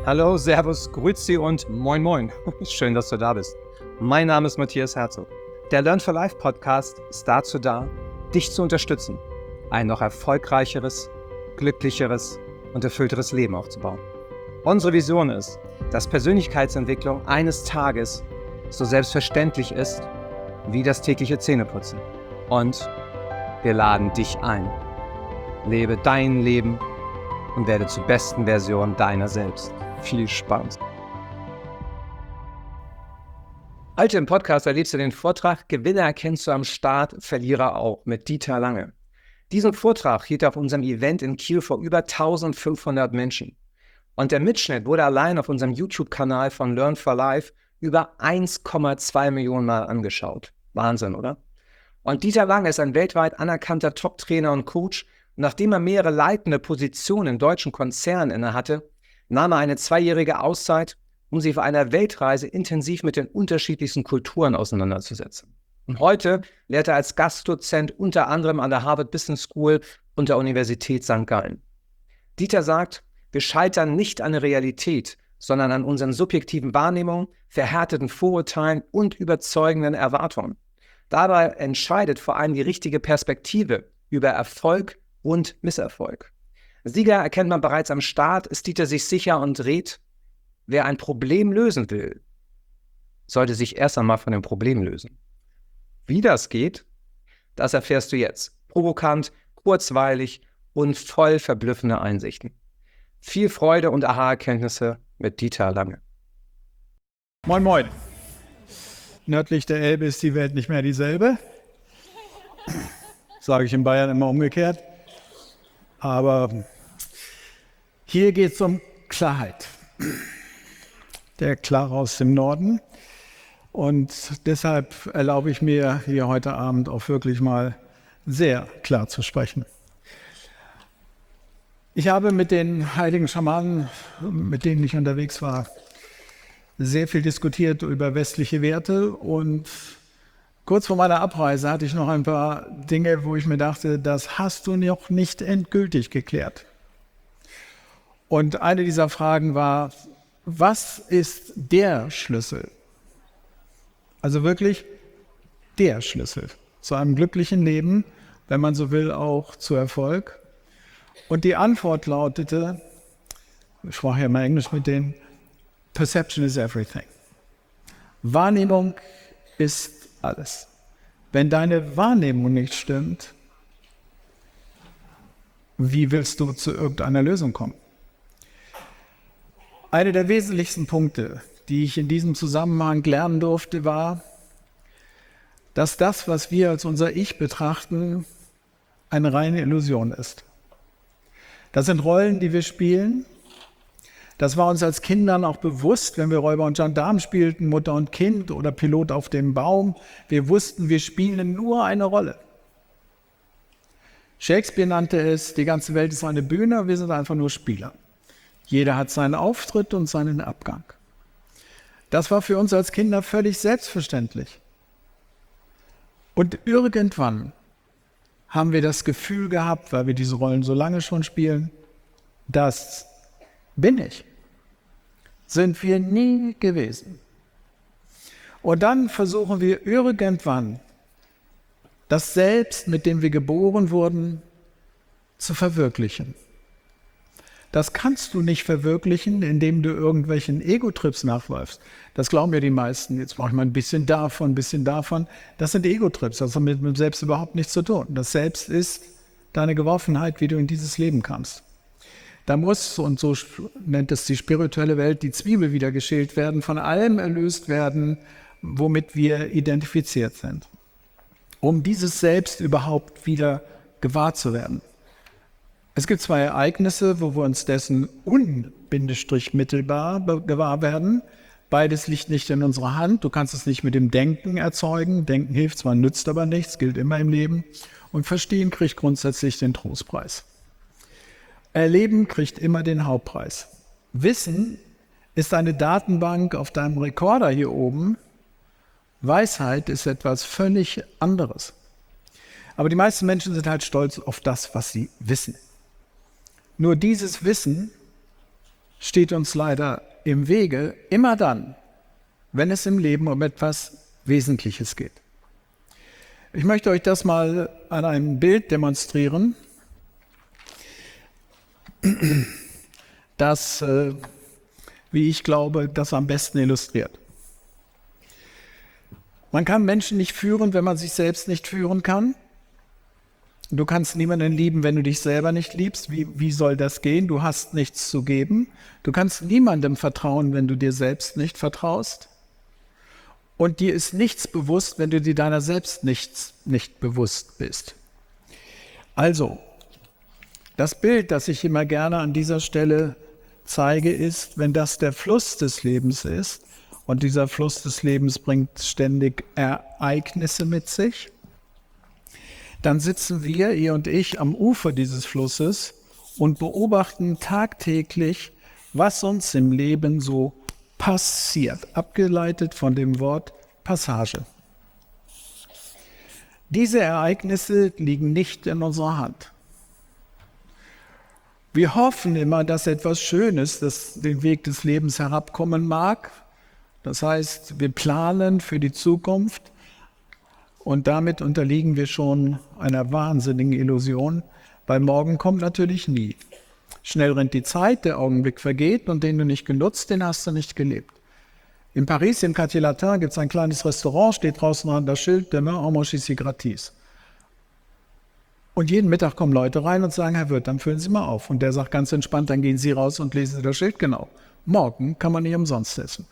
Hallo, Servus, Grüezi und Moin Moin. Schön, dass du da bist. Mein Name ist Matthias Herzog. Der Learn for Life Podcast ist dazu da, dich zu unterstützen, ein noch erfolgreicheres, glücklicheres und erfüllteres Leben aufzubauen. Unsere Vision ist, dass Persönlichkeitsentwicklung eines Tages so selbstverständlich ist wie das tägliche Zähneputzen. Und wir laden dich ein. Lebe dein Leben und werde zur besten Version deiner selbst. Viel Spaß. Heute im Podcast erlebst du den Vortrag Gewinner erkennst du am Start, Verlierer auch mit Dieter Lange. Diesen Vortrag hielt er auf unserem Event in Kiel vor über 1500 Menschen. Und der Mitschnitt wurde allein auf unserem YouTube-Kanal von Learn for Life über 1,2 Millionen Mal angeschaut. Wahnsinn, oder? Und Dieter Lange ist ein weltweit anerkannter Top-Trainer und Coach. Und nachdem er mehrere leitende Positionen in deutschen Konzernen innehatte, nahm er eine 2-jährige Auszeit, um sich auf einer Weltreise intensiv mit den unterschiedlichsten Kulturen auseinanderzusetzen. Und heute lehrt er als Gastdozent unter anderem an der Harvard Business School und der Universität St. Gallen. Dieter sagt, wir scheitern nicht an der Realität, sondern an unseren subjektiven Wahrnehmungen, verhärteten Vorurteilen und überzeugenden Erwartungen. Dabei entscheidet vor allem die richtige Perspektive über Erfolg und Misserfolg. Sieger erkennt man bereits am Start, ist Dieter sich sicher und rät, wer ein Problem lösen will, sollte sich erst einmal von dem Problem lösen. Wie das geht, das erfährst du jetzt. Provokant, kurzweilig und voll verblüffender Einsichten. Viel Freude und Aha-Erkenntnisse mit Dieter Lange. Moin Moin. Nördlich der Elbe ist die Welt nicht mehr dieselbe. Sage ich in Bayern immer umgekehrt. Aber hier geht es um Klarheit. Der Klare aus dem Norden. Und deshalb erlaube ich mir, hier heute Abend auch wirklich mal sehr klar zu sprechen. Ich habe mit den heiligen Schamanen, mit denen ich unterwegs war, sehr viel diskutiert über westliche Werte. Und kurz vor meiner Abreise hatte ich noch ein paar Dinge, wo ich mir dachte, das hast du noch nicht endgültig geklärt. Und eine dieser Fragen war, was ist der Schlüssel? Also wirklich der Schlüssel zu einem glücklichen Leben, wenn man so will, auch zu Erfolg. Und die Antwort lautete, ich sprach ja mal Englisch mit denen, Perception is everything. Wahrnehmung ist alles. Wenn deine Wahrnehmung nicht stimmt, wie willst du zu irgendeiner Lösung kommen? Einer der wesentlichsten Punkte, die ich in diesem Zusammenhang lernen durfte, war, dass das, was wir als unser Ich betrachten, eine reine Illusion ist. Das sind Rollen, die wir spielen. Das war uns als Kindern auch bewusst, wenn wir Räuber und Gendarm spielten, Mutter und Kind oder Pilot auf dem Baum. Wir wussten, wir spielen nur eine Rolle. Shakespeare nannte es, die ganze Welt ist eine Bühne, wir sind einfach nur Spieler. Jeder hat seinen Auftritt und seinen Abgang. Das war für uns als Kinder völlig selbstverständlich. Und irgendwann haben wir das Gefühl gehabt, weil wir diese Rollen so lange schon spielen, das bin ich. Sind wir nie gewesen. Und dann versuchen wir irgendwann, das Selbst, mit dem wir geboren wurden, zu verwirklichen. Das kannst du nicht verwirklichen, indem du irgendwelchen Ego-Trips nachläufst. Das glauben ja die meisten. Jetzt brauche ich mal ein bisschen davon, ein bisschen davon. Das sind Ego-Trips, das hat mit dem Selbst überhaupt nichts zu tun. Das Selbst ist deine Geworfenheit, wie du in dieses Leben kannst. Da muss, und so nennt es die spirituelle Welt, die Zwiebel wieder geschält werden, von allem erlöst werden, womit wir identifiziert sind. Um dieses Selbst überhaupt wieder gewahr zu werden. Es gibt 2 Ereignisse, wo wir uns dessen unmittelbar gewahr werden. Beides liegt nicht in unserer Hand. Du kannst es nicht mit dem Denken erzeugen. Denken hilft zwar, nützt aber nichts, gilt immer im Leben. Und Verstehen kriegt grundsätzlich den Trostpreis. Erleben kriegt immer den Hauptpreis. Wissen ist eine Datenbank auf deinem Rekorder hier oben. Weisheit ist etwas völlig anderes. Aber die meisten Menschen sind halt stolz auf das, was sie wissen. Nur dieses Wissen steht uns leider im Wege, immer dann, wenn es im Leben um etwas Wesentliches geht. Ich möchte euch das mal an einem Bild demonstrieren, das, wie ich glaube, das am besten illustriert. Man kann Menschen nicht führen, wenn man sich selbst nicht führen kann. Du kannst niemanden lieben, wenn du dich selber nicht liebst. Wie soll das gehen? Du hast nichts zu geben. Du kannst niemandem vertrauen, wenn du dir selbst nicht vertraust. Und dir ist nichts bewusst, wenn du dir deiner selbst nicht bewusst bist. Also, das Bild, das ich immer gerne an dieser Stelle zeige, ist, wenn das der Fluss des Lebens ist, und dieser Fluss des Lebens bringt ständig Ereignisse mit sich, dann sitzen wir, ihr und ich, am Ufer dieses Flusses und beobachten tagtäglich, was uns im Leben so passiert, abgeleitet von dem Wort Passage. Diese Ereignisse liegen nicht in unserer Hand. Wir hoffen immer, dass etwas Schönes, das den Weg des Lebens herabkommen mag. Das heißt, wir planen für die Zukunft und damit unterliegen wir schon einer wahnsinnigen Illusion, weil morgen kommt natürlich nie. Schnell rennt die Zeit, der Augenblick vergeht und den du nicht genutzt, den hast du nicht gelebt. In Paris, im Quartier Latin, gibt es ein kleines Restaurant, steht draußen an das Schild, Demain on mange ici gratis. Und jeden Mittag kommen Leute rein und sagen, Herr Wirt, dann füllen Sie mal auf. Und der sagt ganz entspannt, dann gehen Sie raus und lesen Sie das Schild genau. Morgen kann man nicht umsonst essen.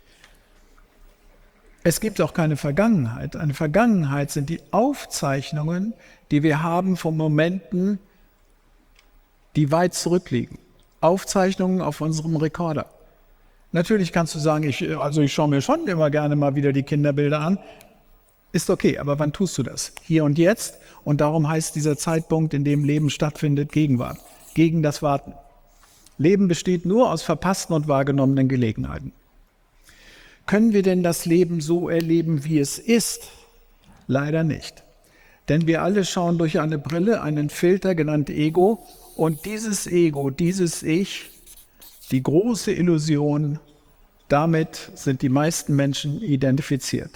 Es gibt auch keine Vergangenheit. Eine Vergangenheit sind die Aufzeichnungen, die wir haben von Momenten, die weit zurückliegen. Aufzeichnungen auf unserem Rekorder. Natürlich kannst du sagen, ich schaue mir schon immer gerne mal wieder die Kinderbilder an. Ist okay, aber wann tust du das? Hier und jetzt. Und darum heißt dieser Zeitpunkt, in dem Leben stattfindet, Gegenwart. Gegen das Warten. Leben besteht nur aus verpassten und wahrgenommenen Gelegenheiten. Können wir denn das Leben so erleben, wie es ist? Leider nicht. Denn wir alle schauen durch eine Brille, einen Filter genannt Ego. Und dieses Ego, dieses Ich, die große Illusion, damit sind die meisten Menschen identifiziert.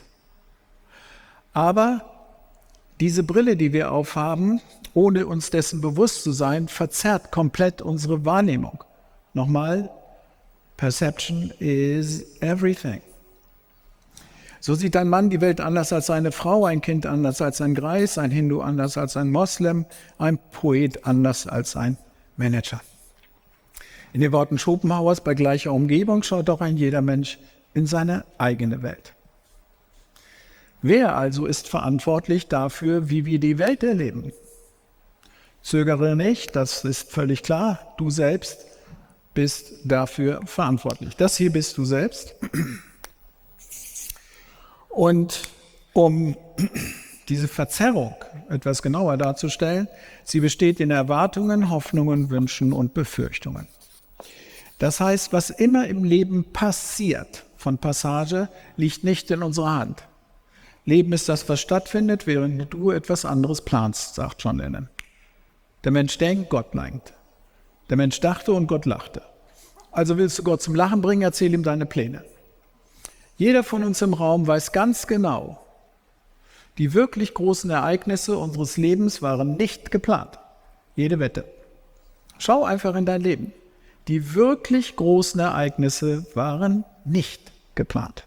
Aber diese Brille, die wir aufhaben, ohne uns dessen bewusst zu sein, verzerrt komplett unsere Wahrnehmung. Nochmal, Perception is everything. So sieht ein Mann die Welt anders als eine Frau, ein Kind anders als ein Greis, ein Hindu anders als ein Moslem, ein Poet anders als ein Manager. In den Worten Schopenhauers, bei gleicher Umgebung schaut doch ein jeder Mensch in seine eigene Welt. Wer also ist verantwortlich dafür, wie wir die Welt erleben? Zögere nicht, das ist völlig klar. Du selbst bist dafür verantwortlich. Das hier bist du selbst. Und um diese Verzerrung etwas genauer darzustellen, sie besteht in Erwartungen, Hoffnungen, Wünschen und Befürchtungen. Das heißt, was immer im Leben passiert von Passage, liegt nicht in unserer Hand. Leben ist das, was stattfindet, während du etwas anderes planst, sagt John Lennon. Der Mensch denkt, Gott lenkt. Der Mensch dachte und Gott lachte. Also willst du Gott zum Lachen bringen, erzähl ihm deine Pläne. Jeder von uns im Raum weiß ganz genau, die wirklich großen Ereignisse unseres Lebens waren nicht geplant. Jede Wette. Schau einfach in dein Leben. Die wirklich großen Ereignisse waren nicht geplant.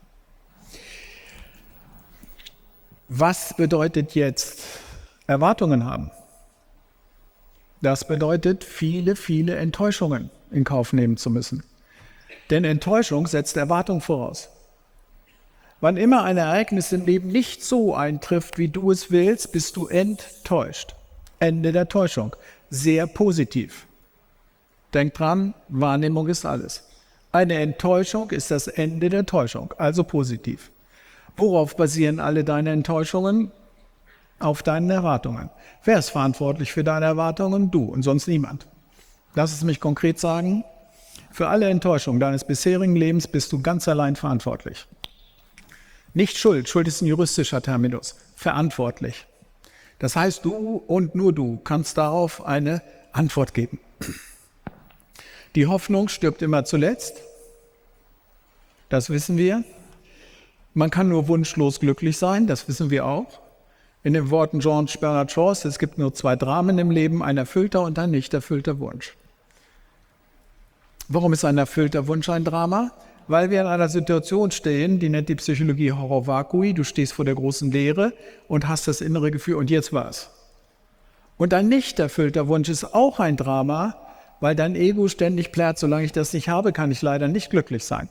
Was bedeutet jetzt Erwartungen haben? Das bedeutet, viele, viele Enttäuschungen in Kauf nehmen zu müssen. Denn Enttäuschung setzt Erwartung voraus. Wann immer ein Ereignis im Leben nicht so eintrifft, wie du es willst, bist du enttäuscht. Ende der Täuschung. Sehr positiv. Denk dran, Wahrnehmung ist alles. Eine Enttäuschung ist das Ende der Täuschung, also positiv. Worauf basieren alle deine Enttäuschungen? Auf deinen Erwartungen. Wer ist verantwortlich für deine Erwartungen? Du und sonst niemand. Lass es mich konkret sagen. Für alle Enttäuschungen deines bisherigen Lebens bist du ganz allein verantwortlich. Nicht Schuld. Schuld ist ein juristischer Terminus. Verantwortlich. Das heißt, du und nur du kannst darauf eine Antwort geben. Die Hoffnung stirbt immer zuletzt. Das wissen wir. Man kann nur wunschlos glücklich sein, das wissen wir auch. In den Worten George Bernard Shaws, es gibt nur 2 Dramen im Leben, ein erfüllter und ein nicht erfüllter Wunsch. Warum ist ein erfüllter Wunsch ein Drama? Weil wir in einer Situation stehen, die nennt die Psychologie Horror Vacui, du stehst vor der großen Leere und hast das innere Gefühl, und jetzt war's. Und ein nicht erfüllter Wunsch ist auch ein Drama, weil dein Ego ständig plärt, solange ich das nicht habe, kann ich leider nicht glücklich sein.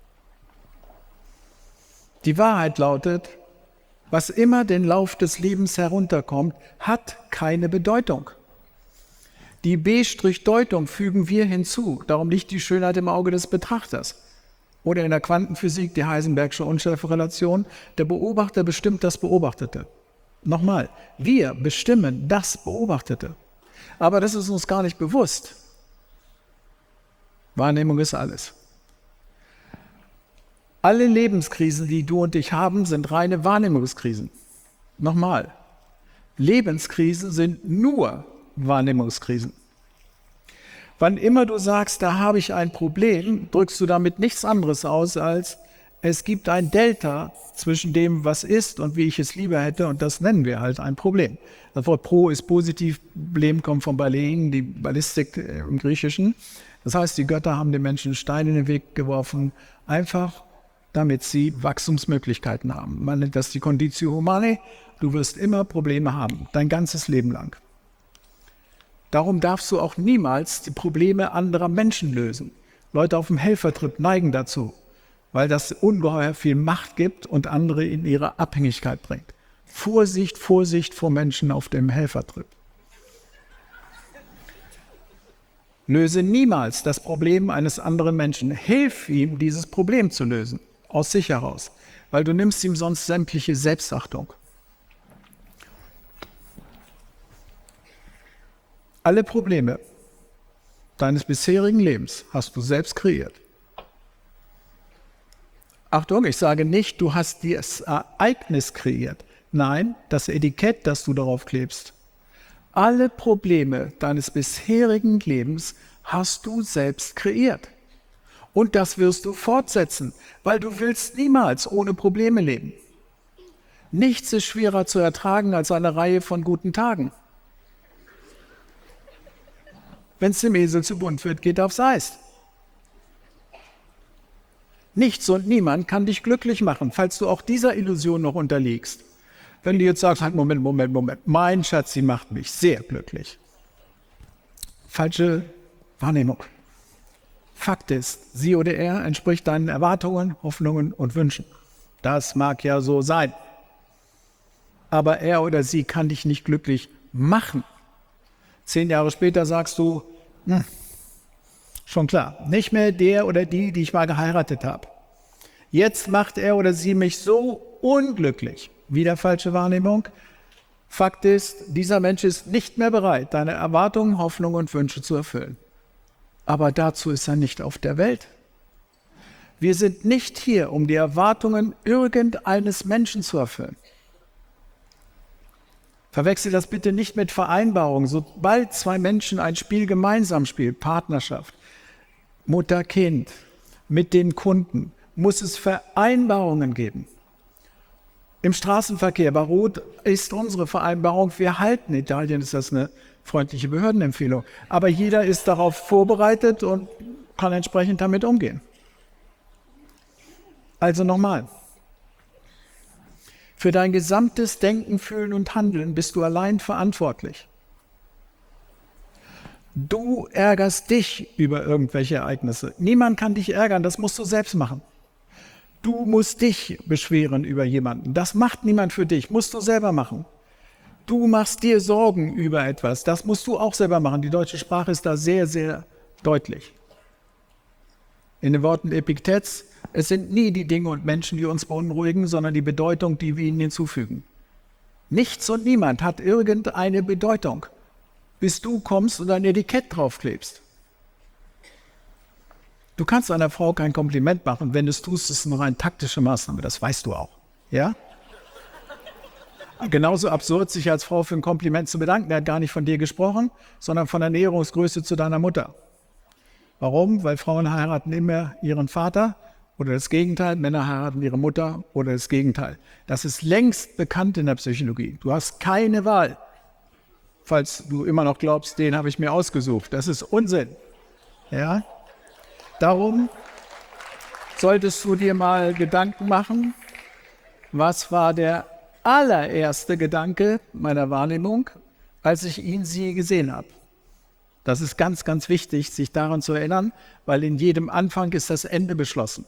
Die Wahrheit lautet, was immer den Lauf des Lebens herunterkommt, hat keine Bedeutung. Die B-Deutung fügen wir hinzu, darum liegt die Schönheit im Auge des Betrachters. Oder in der Quantenphysik die Heisenbergsche Unschärferelation, der Beobachter bestimmt das Beobachtete. Nochmal, wir bestimmen das Beobachtete. Aber das ist uns gar nicht bewusst. Wahrnehmung ist alles. Alle Lebenskrisen, die du und ich haben, sind reine Wahrnehmungskrisen. Nochmal, Lebenskrisen sind nur Wahrnehmungskrisen. Wann immer du sagst, da habe ich ein Problem, drückst du damit nichts anderes aus, als es gibt ein Delta zwischen dem, was ist und wie ich es lieber hätte, und das nennen wir halt ein Problem. Das Wort Pro ist positiv, Problem kommt von Balein, die Ballistik im Griechischen. Das heißt, die Götter haben den Menschen Steine in den Weg geworfen, einfach damit sie Wachstumsmöglichkeiten haben. Man nennt das die Conditio Humanae. Du wirst immer Probleme haben, dein ganzes Leben lang. Darum darfst du auch niemals die Probleme anderer Menschen lösen. Leute auf dem Helfertrip neigen dazu, weil das ungeheuer viel Macht gibt und andere in ihre Abhängigkeit bringt. Vorsicht, Vorsicht vor Menschen auf dem Helfertrip. Löse niemals das Problem eines anderen Menschen. Hilf ihm, dieses Problem zu lösen. Aus sich heraus, weil du nimmst ihm sonst sämtliche Selbstachtung. Alle Probleme deines bisherigen Lebens hast du selbst kreiert. Achtung, ich sage nicht, du hast das Ereignis kreiert. Nein, das Etikett, das du darauf klebst. Alle Probleme deines bisherigen Lebens hast du selbst kreiert. Und das wirst du fortsetzen, weil du willst niemals ohne Probleme leben. Nichts ist schwerer zu ertragen als eine Reihe von guten Tagen. Wenn es dem Esel zu bunt wird, geht aufs Eis. Nichts und niemand kann dich glücklich machen, falls du auch dieser Illusion noch unterliegst. Wenn du jetzt sagst, halt, Moment, mein Schatz, sie macht mich sehr glücklich. Falsche Wahrnehmung. Fakt ist, sie oder er entspricht deinen Erwartungen, Hoffnungen und Wünschen. Das mag ja so sein. Aber er oder sie kann dich nicht glücklich machen. 10 Jahre später sagst du, schon klar, nicht mehr der oder die ich mal geheiratet habe. Jetzt macht er oder sie mich so unglücklich. Wieder falsche Wahrnehmung. Fakt ist, dieser Mensch ist nicht mehr bereit, deine Erwartungen, Hoffnungen und Wünsche zu erfüllen. Aber dazu ist er nicht auf der Welt. Wir sind nicht hier, um die Erwartungen irgendeines Menschen zu erfüllen. Verwechsel das bitte nicht mit Vereinbarungen. Sobald 2 Menschen ein Spiel gemeinsam spielen, Partnerschaft, Mutter, Kind, mit den Kunden, muss es Vereinbarungen geben. Im Straßenverkehr, bei Rot ist unsere Vereinbarung, wir halten. In Italien ist das eine freundliche Behördenempfehlung. Aber jeder ist darauf vorbereitet und kann entsprechend damit umgehen. Also nochmal. Für dein gesamtes Denken, Fühlen und Handeln bist du allein verantwortlich. Du ärgerst dich über irgendwelche Ereignisse. Niemand kann dich ärgern, das musst du selbst machen. Du musst dich beschweren über jemanden. Das macht niemand für dich, musst du selber machen. Du machst dir Sorgen über etwas, das musst du auch selber machen. Die deutsche Sprache ist da sehr, sehr deutlich. In den Worten Epiktets, es sind nie die Dinge und Menschen, die uns beunruhigen, sondern die Bedeutung, die wir ihnen hinzufügen. Nichts und niemand hat irgendeine Bedeutung, bis du kommst und ein Etikett draufklebst. Du kannst einer Frau kein Kompliment machen, wenn du es tust, ist es eine rein taktische Maßnahme, das weißt du auch. Ja? Genauso absurd, sich als Frau für ein Kompliment zu bedanken. Er hat gar nicht von dir gesprochen, sondern von der Näherungsgröße zu deiner Mutter. Warum? Weil Frauen heiraten immer ihren Vater oder das Gegenteil, Männer heiraten ihre Mutter oder das Gegenteil. Das ist längst bekannt in der Psychologie. Du hast keine Wahl, falls du immer noch glaubst, den habe ich mir ausgesucht. Das ist Unsinn. Ja? Darum solltest du dir mal Gedanken machen, was war der allererste Gedanke meiner Wahrnehmung, als ich sie gesehen habe. Das ist ganz, ganz wichtig, sich daran zu erinnern, weil in jedem Anfang ist das Ende beschlossen.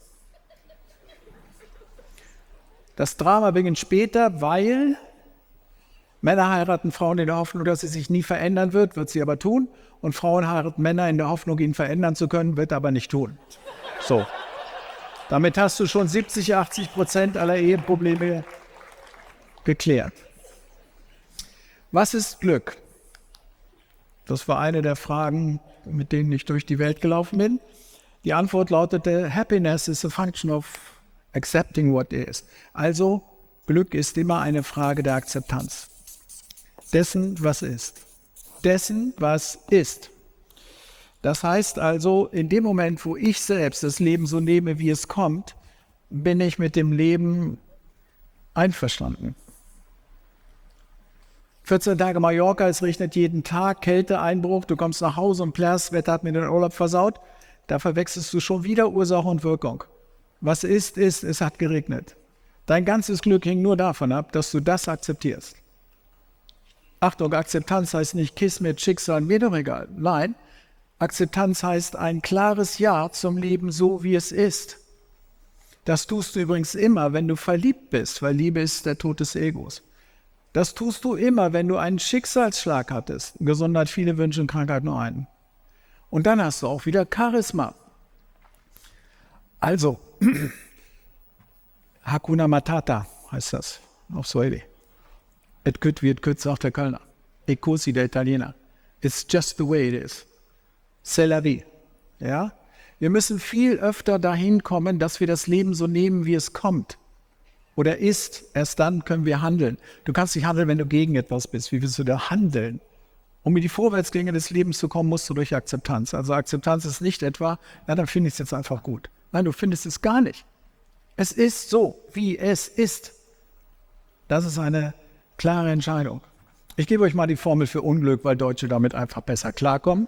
Das Drama beginnt später, weil Männer heiraten Frauen in der Hoffnung, dass sie sich nie verändern wird sie aber tun. Und Frauen heiraten Männer in der Hoffnung, ihn verändern zu können, wird aber nicht tun. So. Damit hast du schon 70-80% aller Eheprobleme geklärt. Was ist Glück? Das war eine der Fragen, mit denen ich durch die Welt gelaufen bin. Die Antwort lautete, Happiness is a function of accepting what is. Also, Glück ist immer eine Frage der Akzeptanz. Dessen, was ist. Dessen, was ist. Das heißt also, in dem Moment, wo ich selbst das Leben so nehme, wie es kommt, bin ich mit dem Leben einverstanden. 14 Tage Mallorca, es regnet jeden Tag, Kälteeinbruch, du kommst nach Hause und plärrst, das Wetter hat mir den Urlaub versaut. Da verwechselst du schon wieder Ursache und Wirkung. Was ist, es hat geregnet. Dein ganzes Glück hängt nur davon ab, dass du das akzeptierst. Achtung, Akzeptanz heißt nicht Kiss mit Schicksal, mir doch egal. Nein, Akzeptanz heißt ein klares Ja zum Leben so, wie es ist. Das tust du übrigens immer, wenn du verliebt bist, weil Liebe ist der Tod des Egos. Das tust du immer, wenn du einen Schicksalsschlag hattest. Gesundheit, viele wünschen, Krankheit nur einen. Und dann hast du auch wieder Charisma. Also, Hakuna Matata heißt das auf Swahili. Et kütt wie et kütt, sagt der Kölner. E così der Italiener. It's just the way it is. C'est la vie. Ja? Wir müssen viel öfter dahin kommen, dass wir das Leben so nehmen, wie es kommt. Oder ist. Erst dann können wir handeln. Du kannst nicht handeln, wenn du gegen etwas bist. Wie willst du da handeln? Um in die Vorwärtsgänge des Lebens zu kommen, musst du durch Akzeptanz. Also Akzeptanz ist nicht etwa, na dann finde ich es jetzt einfach gut. Nein, du findest es gar nicht. Es ist so, wie es ist. Das ist eine klare Entscheidung. Ich gebe euch mal die Formel für Unglück, weil Deutsche damit einfach besser klarkommen.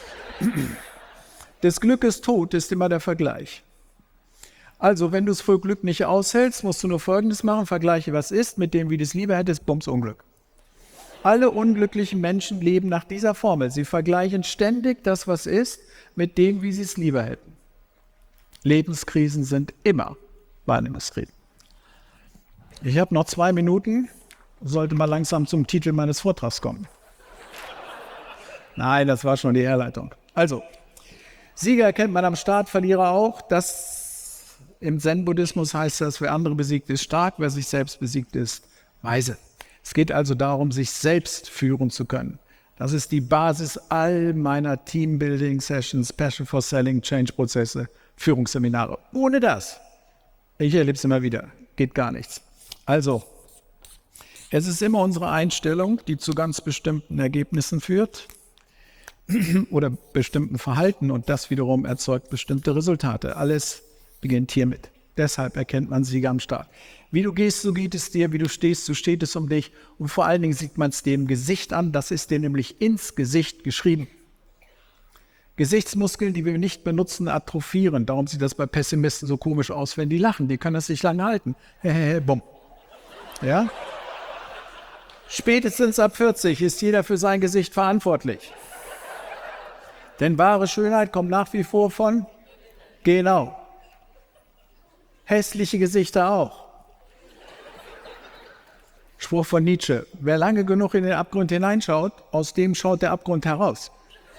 Des Glückes Tod ist immer der Vergleich. Also, wenn du es für Glück nicht aushältst, musst du nur Folgendes machen. Vergleiche, was ist, mit dem, wie du es lieber hättest, bums, Unglück. Alle unglücklichen Menschen leben nach dieser Formel. Sie vergleichen ständig das, was ist, mit dem, wie sie es lieber hätten. Lebenskrisen sind immer Wahrnehmungskrisen. Ich habe noch 2 Minuten, sollte mal langsam zum Titel meines Vortrags kommen. Nein, das war schon die Herleitung. Also, Sieger erkennt man am Start, Verlierer auch. Das im Zen-Buddhismus heißt das, wer andere besiegt, ist stark, wer sich selbst besiegt, ist weise. Es geht also darum, sich selbst führen zu können. Das ist die Basis all meiner Teambuilding-Sessions, Passion for Selling, Change-Prozesse, Führungsseminare. Ohne das, ich erlebe es immer wieder, geht gar nichts. Also, es ist immer unsere Einstellung, die zu ganz bestimmten Ergebnissen führt oder bestimmten Verhalten und das wiederum erzeugt bestimmte Resultate. Alles beginnt hiermit. Deshalb erkennt man Sieger am Start. Wie du gehst, so geht es dir. Wie du stehst, so steht es um dich. Und vor allen Dingen sieht man es dir im Gesicht an. Das ist dir nämlich ins Gesicht geschrieben. Gesichtsmuskeln, die wir nicht benutzen, atrophieren. Darum sieht das bei Pessimisten so komisch aus, wenn die lachen. Die können das nicht lange halten. Bumm. Ja? Spätestens ab 40 ist jeder für sein Gesicht verantwortlich. Denn wahre Schönheit kommt nach wie vor von, genau, hässliche Gesichter auch. Spruch von Nietzsche, wer lange genug in den Abgrund hineinschaut, aus dem schaut der Abgrund heraus.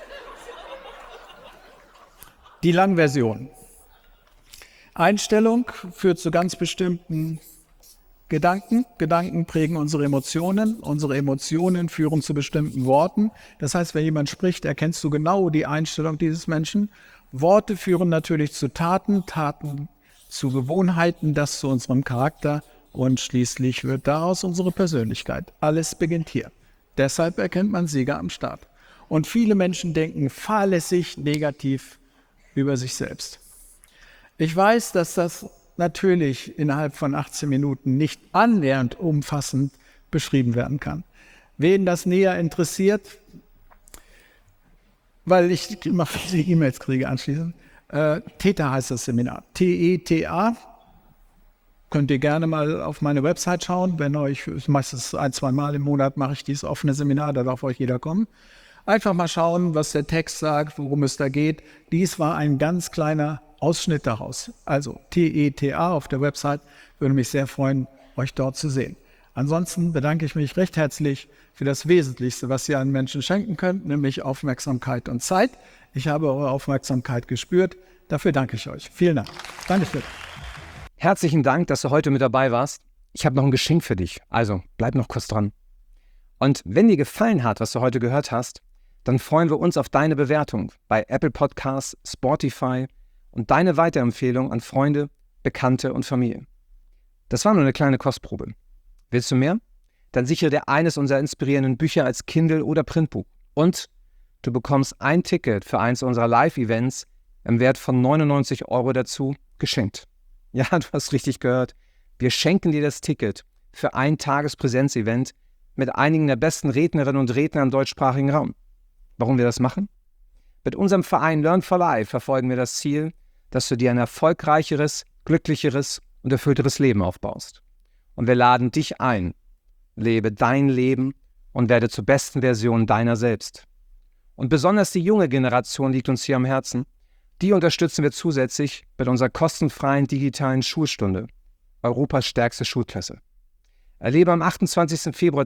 Die Langversion. Einstellung führt zu ganz bestimmten Gedanken. Gedanken prägen unsere Emotionen führen zu bestimmten Worten. Das heißt, wenn jemand spricht, erkennst du genau die Einstellung dieses Menschen. Worte führen natürlich zu Taten, Taten zu Gewohnheiten, das zu unserem Charakter und schließlich wird daraus unsere Persönlichkeit. Alles beginnt hier. Deshalb erkennt man Sieger am Start. Und viele Menschen denken fahrlässig, negativ über sich selbst. Ich weiß, dass das natürlich innerhalb von 18 Minuten nicht annähernd umfassend beschrieben werden kann. Wen das näher interessiert, weil ich immer viele E-Mails kriege anschließend, TETA heißt das Seminar, TETA. Könnt ihr gerne mal auf meine Website schauen, wenn euch, meistens 1-2 Mal im Monat mache ich dieses offene Seminar, da darf euch jeder kommen. Einfach mal schauen, was der Text sagt, worum es da geht. Dies war ein ganz kleiner Ausschnitt daraus. Also TETA auf der Website, würde mich sehr freuen, euch dort zu sehen. Ansonsten bedanke ich mich recht herzlich für das Wesentlichste, was ihr an Menschen schenken könnt, nämlich Aufmerksamkeit und Zeit. Ich habe eure Aufmerksamkeit gespürt. Dafür danke ich euch. Vielen Dank. Dankeschön. Herzlichen Dank, dass du heute mit dabei warst. Ich habe noch ein Geschenk für dich, also bleib noch kurz dran. Und wenn dir gefallen hat, was du heute gehört hast, dann freuen wir uns auf deine Bewertung bei Apple Podcasts, Spotify und deine Weiterempfehlung an Freunde, Bekannte und Familie. Das war nur eine kleine Kostprobe. Willst du mehr? Dann sichere dir eines unserer inspirierenden Bücher als Kindle oder Printbuch. Und du bekommst ein Ticket für eins unserer Live-Events im Wert von 99 € dazu geschenkt. Ja, du hast richtig gehört. Wir schenken dir das Ticket für ein Tagespräsenzevent mit einigen der besten Rednerinnen und Redner im deutschsprachigen Raum. Warum wir das machen? Mit unserem Verein Learn for Life verfolgen wir das Ziel, dass du dir ein erfolgreicheres, glücklicheres und erfüllteres Leben aufbaust. Und wir laden dich ein. Lebe dein Leben und werde zur besten Version deiner selbst. Und besonders die junge Generation liegt uns hier am Herzen. Die unterstützen wir zusätzlich mit unserer kostenfreien digitalen Schulstunde, Europas stärkste Schulklasse. Erlebe am 28. Februar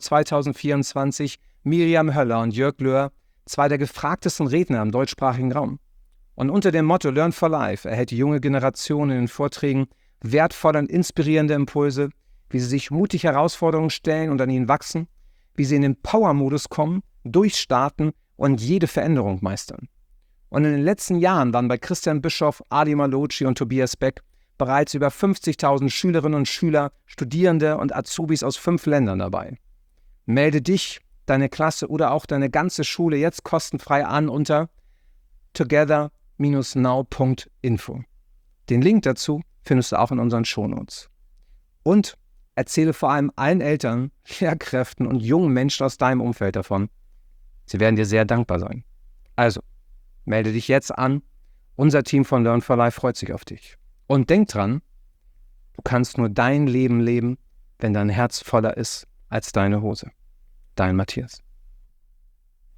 2024 Miriam Höller und Jörg Löhr, zwei der gefragtesten Redner im deutschsprachigen Raum. Und unter dem Motto Learn for Life erhält die junge Generation in den Vorträgen wertvolle und inspirierende Impulse, wie sie sich mutig Herausforderungen stellen und an ihnen wachsen, wie sie in den Power-Modus kommen, durchstarten und jede Veränderung meistern. Und in den letzten Jahren waren bei Christian Bischoff, Adi Malocci und Tobias Beck bereits über 50.000 Schülerinnen und Schüler, Studierende und Azubis aus 5 Ländern dabei. Melde dich, deine Klasse oder auch deine ganze Schule jetzt kostenfrei an unter together-now.info. Den Link dazu findest du auch in unseren Shownotes. Und erzähle vor allem allen Eltern, Lehrkräften und jungen Menschen aus deinem Umfeld davon. Sie werden dir sehr dankbar sein. Also, melde dich jetzt an. Unser Team von Learn for Life freut sich auf dich. Und denk dran, du kannst nur dein Leben leben, wenn dein Herz voller ist als deine Hose. Dein Matthias.